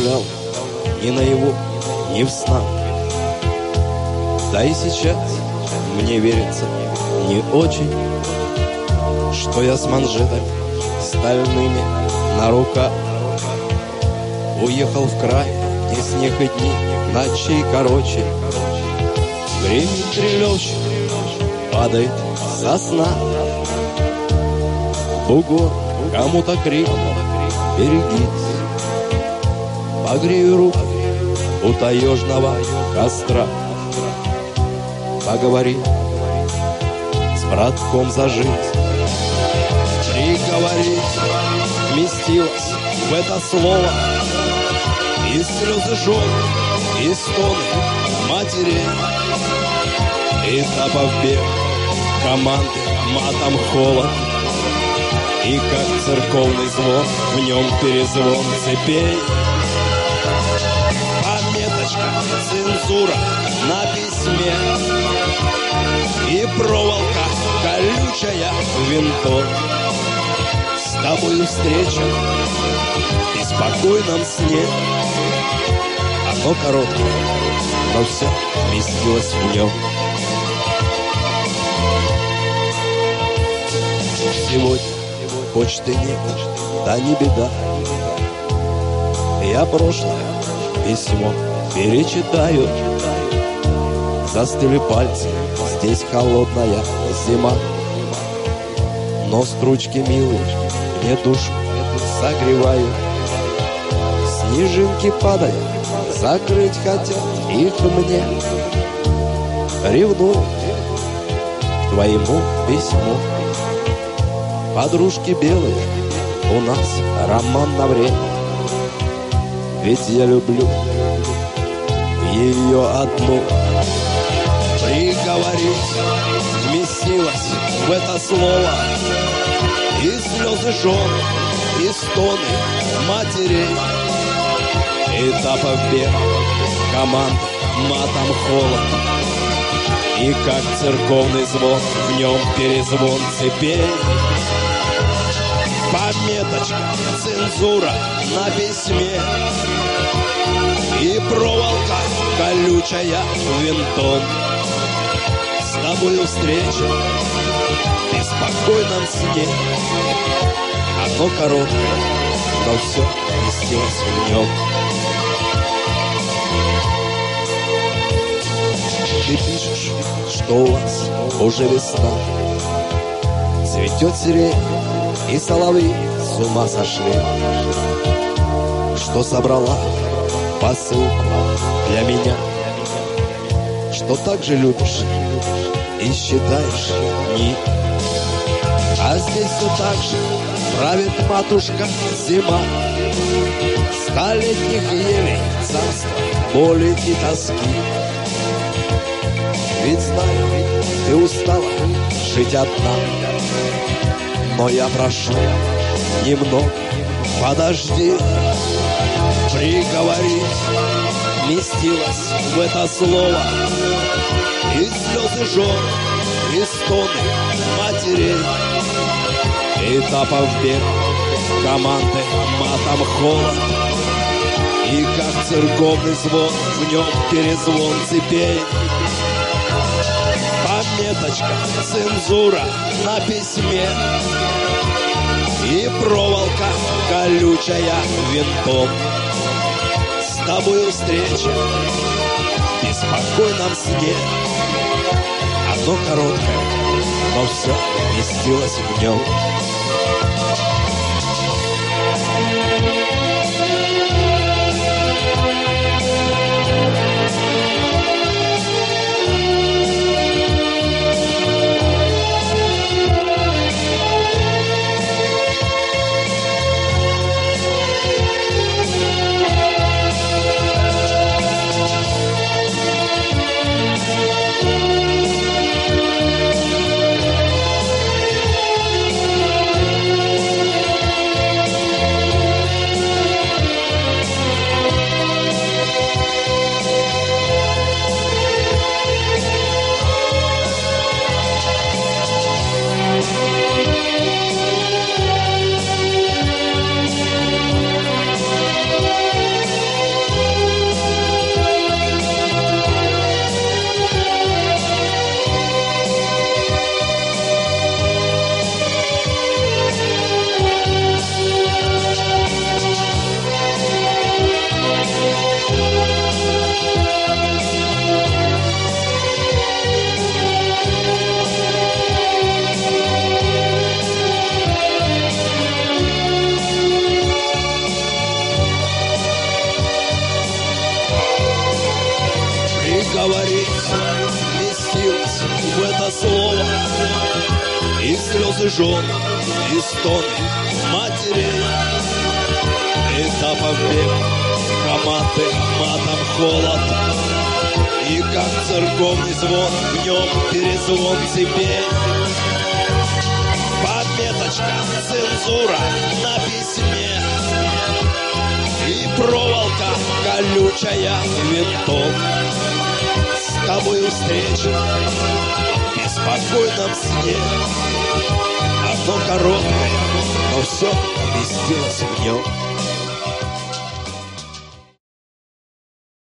представлял ни наяву, ни в снах. Да и сейчас мне верится не очень, что я с манжетами стальными на руках уехал в край, где снег и дни ночей короче. Гремит трелёщик, падает сосна, бугор кому-то крикнул: берегись. Погрею руку у таежного костра, поговори с братком зажить. Приговорить вместилось в это слово и слезы жен, и стоны матерей, и запах бег команды матом холод, и как церковный звон в нем перезвон цепей. Пометочка, цензура на письме и проволока колючая винтом. С тобою встреча в беспокойном сне. Оно короткое, но все вместилось в нем. Сегодня почты нет, да не беда. Я прошлое письмо перечитаю. Застыли пальцы, здесь холодная зима, но строчки милые мне душу согревают. Снежинки падают, закрыть хотят их мне. Ревную к твоему письму. Подружки белые, у нас роман на время. Ведь я люблю ее одну. Приговорить вместилось в это слово и слезы жен, и стоны матерей, и запах бег команд матом холод, и как церковный звон в нем перезвон цепей. Пометочка, цензура на письме и проволока колючая винтом. С тобою встреча в беспокойном сне. Оно короткое, но все вместилось в нем. Ты пишешь, что у вас уже весна, цветет сирень, и соловьи с ума сошли, что собрала посылку для меня, что так же любишь и считаешь дни. А здесь все так же правит матушка зима, столетних елей царство боли и тоски. Ведь знаю, ты устала жить одна, но я прошу, немного подожди. Приговорить вместилось в это слово и слезы жен, и стоны матерей, и запах бег команды матом холод, и как церковный звон в нем перезвон цепей. Пометочка, цензура на письме и проволока колючая винтом. С тобою встреча в беспокойном сне. Оно короткое, но все вместилось в нем. вместилось в это слово. И слезы жен, и стоны матерей. Этапом век, команды, матом холод. И как церковный звон, в нем перезвон цепей. Пометочка, цензура на письме. И проволока колючая винтом. С тобой встреча в беспокойном сне. Одно короткое, но все вместилось в нем.